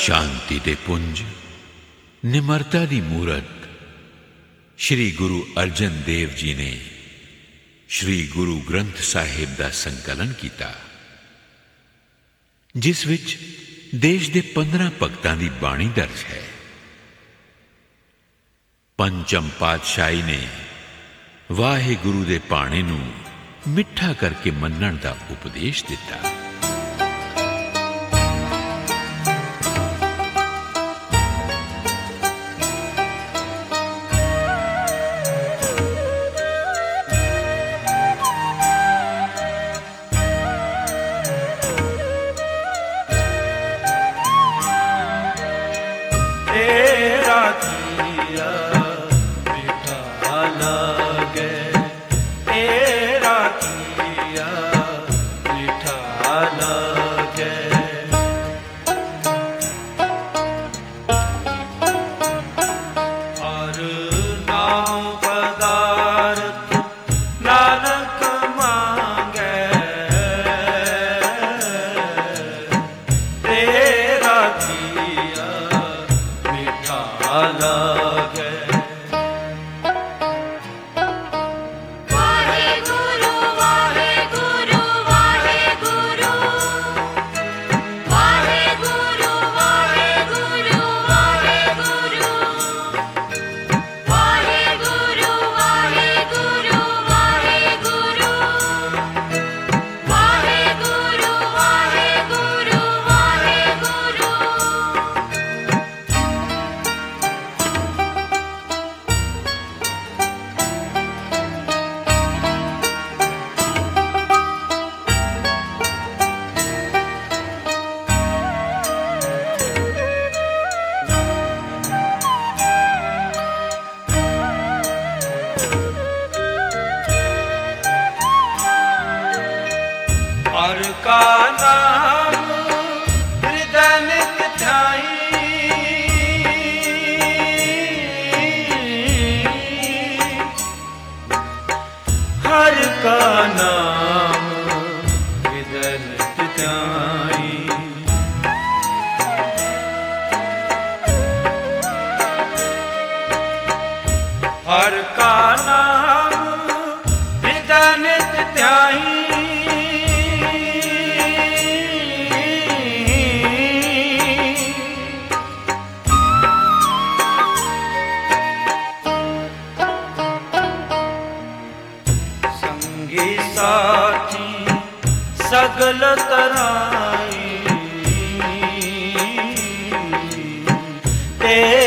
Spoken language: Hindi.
शांति दे पुंज निमरता दी मूरत श्री गुरु अर्जन देव जी ने श्री गुरु ग्रंथ साहिब दा संकलन किया, जिस विच देश दे 15 भगतां दी बाणी दर्ज है। पंचम पातशाही ने वाहे गुरु दे पाणे नूं मिठा करके मन्नण दा उपदेश दिता। हर का नाम हृदय नित ध्याई, हर का नाम हृदय नित ध्याई। हर का नाम हृदय नित ध्याई, साथी सगल तराई ते